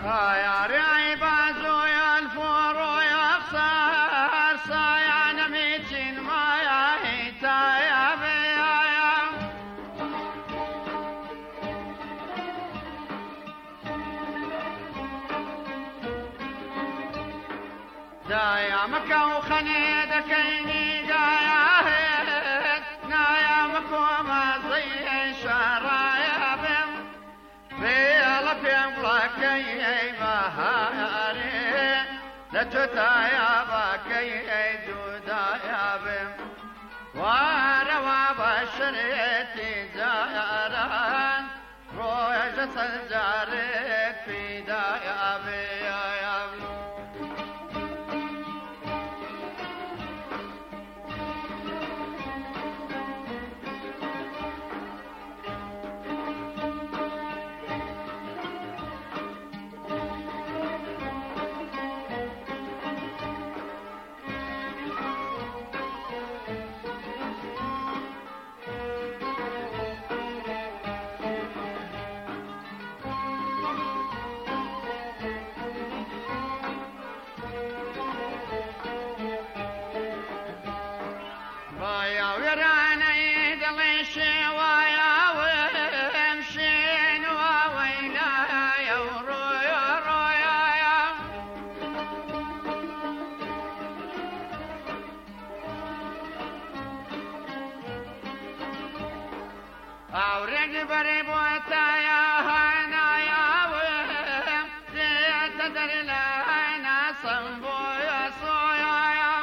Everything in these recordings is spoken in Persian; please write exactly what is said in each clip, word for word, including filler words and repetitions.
يا رعي بازو يا الفور يا خسار صايع نميتين ما يا هيتا يا بيا دايا مكا وخنيدة كيني دايا هيد نايا مكو ما زي شرايا بم بيلا بيملا كي بهاري لتتايا باكي دودا يا بم واروا بشريتي زاران رويا جسد جارك في دايا بيا يا بم أورج بري بوتا يا هانا يا وهم زيت درنا هانا صنبو يا صويا يا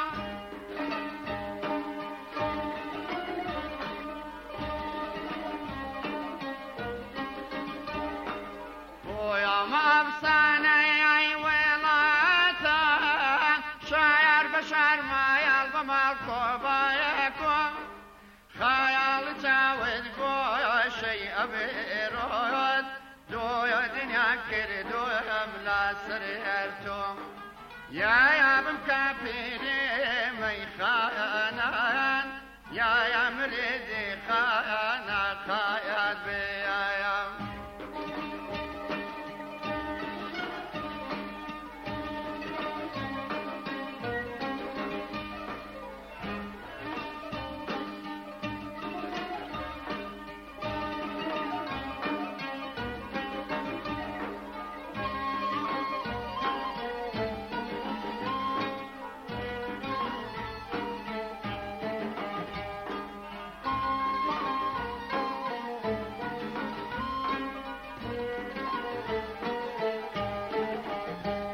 ويا ما بصانا يا ويلاتا شاعر بشر ما يلبى مالكوبا يكو خيال تعود بويا شيء أبيرود دويا دنيا كر دويا ملا سريرتو يا يا بمكابيري مي خانان يا يا مريدي